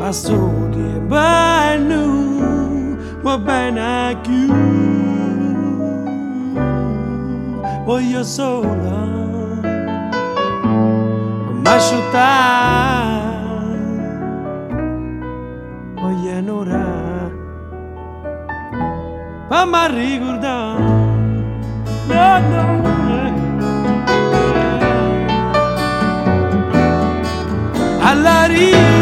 ma so che bello, va bene più. Voglio sola, ma asciuttare, voglio un'ora, ma ricordare, no, no, alla riva.